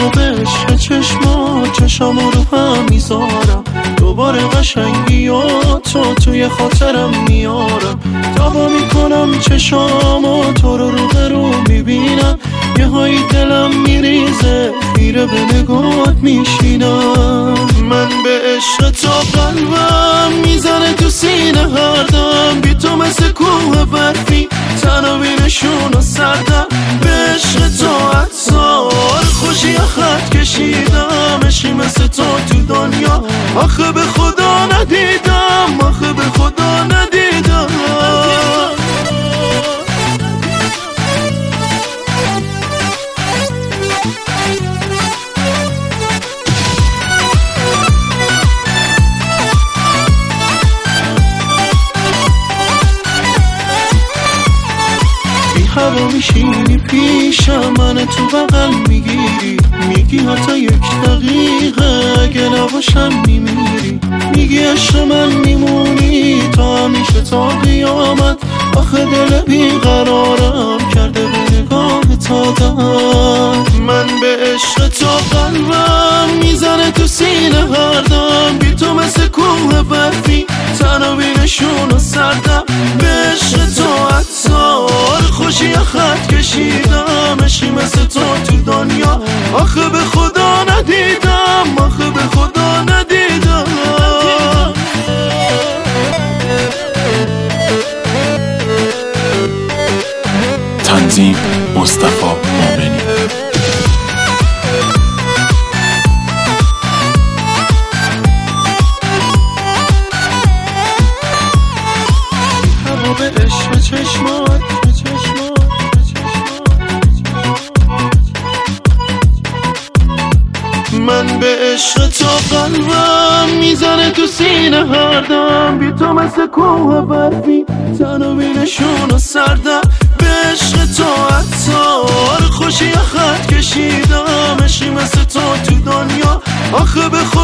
و به عشق چشامو رو هم میذارم، دوباره قشنگیاتو توی خاطرم میارم. دعوا میکنم چشامو تو رو میبینم، یه هایی دلم میریزه خیره به نگات میشینم. من به عشق تو قلبم میزنه تو سینه هر دم، بی تو مثل کوه برفی تنها بینشون و سردم. به عشق تو عطار خوشی خط کشیدم، عشقی مثل تو دنیا آخه به خدا ندیدم، آخه به خدا ندیدم. هوا میشینی پیشم، من تو بغل میگیری، میگی حتی یک دقیقه اگه نباشم میمیری. میگی عشق من میمونی تا همیشه تا قیامت، آخه دل بیقرارم کرده به نگاه تا دم. من به عشق تو قلبم میزنه تو سینه هر دم، بی تو مثل کوه برفی تنها بینشون و سردم. به عشق تو عطار خوشی خط کشیدم، عشقی مثل تو دنیا آخه به خدا ندیدم، آخه به خدا ندیدم. تنظیم مصطفی مومنی. هوا به عشق چشمات من به عشق تو قلبم میزنه تو سینه هر دم، بی تو مثل کوه برفی تنها بینشون و سردم. به عشق تو عطار خوشی خط کشیدم، عشقی مثل تو دنیا آخه به